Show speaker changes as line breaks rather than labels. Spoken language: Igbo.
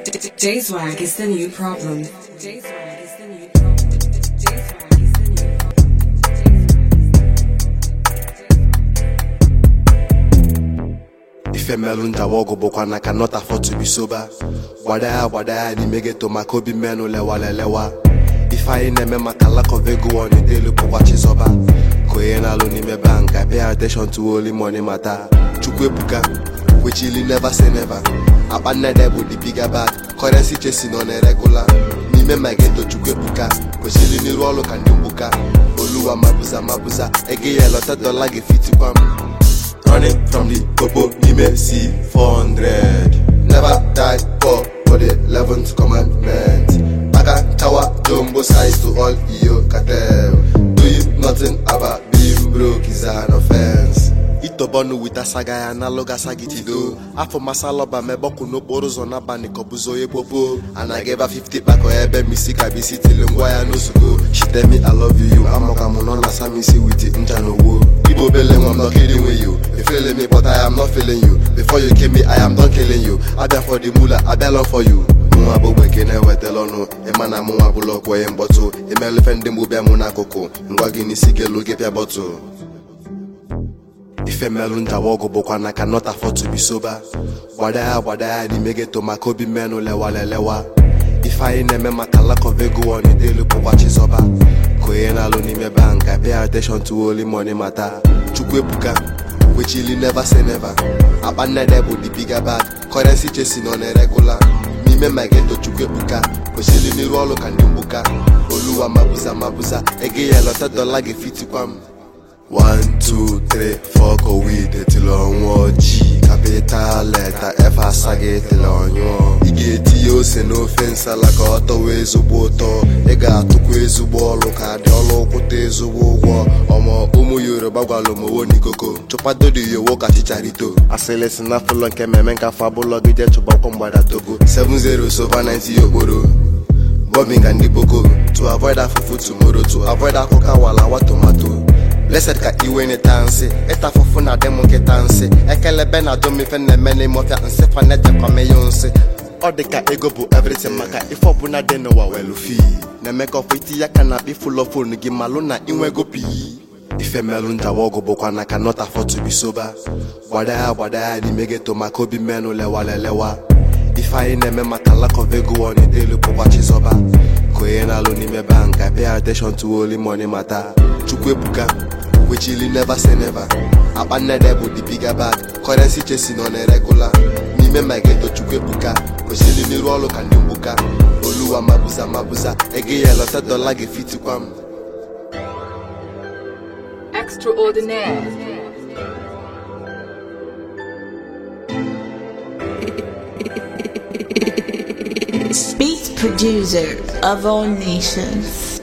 J-Swag is the new problem.
Ife melu ndawogo bokwa na cannot afford to be sober. Wadaya ni mege to makobi menu lewa. If I neme makala kovego on the daily pokwa chizoba. Koye na lo ni me bank, I pay attention to only money matter. Chukwe buka, we chilly never say never. Abana debo the bigger bag, currency chasing on a regular. Ni me mageto chukwe buka, we chilly ni rolo kandumbuka. Oluwa mabuza, ege yellow $10 ge fiti kwam. Running from the popo, he may see 400. Never die poor for the 11th commandment. Baka tower, jumbo size to all iyo cartel. Doing nothing about being broke is an offense. Itobonu with a saga analoga sagitido. After masaloba meboku no borozo na bani kobuzo ye popo. And I gave her 50 back or ebe misi kabisi till ngwaya no sugo. She tell me I love you, amoka monona samisi with it njano wo. Ibo beleng, I'm not kidding with you. You feeling me but I am not feeling you. Before you came me I am done killing you. I been for the mula, I been for you. Mwa bobe kene wetelono. Emana mwa bulok we mboto. Emele fende mbube muna koko. Ngwagi nisike luge pia boto. Ife melu ndawogo bokwa na cannot afford to be sober. Wadaya ni mege to makobi menu lewa. If I neme makala kovego on the daily pokwa chizoba. Koye na lo ni me bank, I pay attention to only money matter. Chukwe buka, we chilly never say never. Abana debo the bigger bag, currency chasing on a regular. Me me mageto chukwe buka, we chilly ni rolo kandumbuka. Oluwa mabuza, ege yellow $10 ge fiti kwam. 1, 2, 3, 4 go with it till on G. Capital letter F asage till on yo. Igeti yo se no offense like always uboto. Ega tukwe zubolo ka diolo kote zubo. Omo umu Yoruba gwalo mo woni koko. Chopado di yo woka chicharito. Aseles na fulon ke memenka fabulo gide chuba kombada togo. 70 over 90 yoboro. Bombing and dipoko. To avoid that fufu tomorrow. To avoid that coca wala wa tomato. Blessed ka iwe ni tansi, eta fufu na demo ke tansi. Ekele be na domi fe ne mene mofia nse fa nete kwa me yonsi. Odeka ego bu everything maka ifo bu na deno wa welufi. Ne make of iti ya kana be full of phone gi malu na inwe go pi. Ife melu ndawogo bokwa na cannot afford to be sober. Wadaya ni mege to makobi menu lewa. If I neme makala kovego on the daily pokwa chizoba. Koye na lo ni me bank, I pay attention to only money matter. Chukwe buka, we chilly never say never. Abana debo the bigger bag, currency chasing on a regular. Ni me mageto chukwe buka, we chilly ni rolo kandumbuka. Oluwa mabuza, ege yellow $10 ge fiti kwam.
Extraordinaire.
Beat producer of all nations.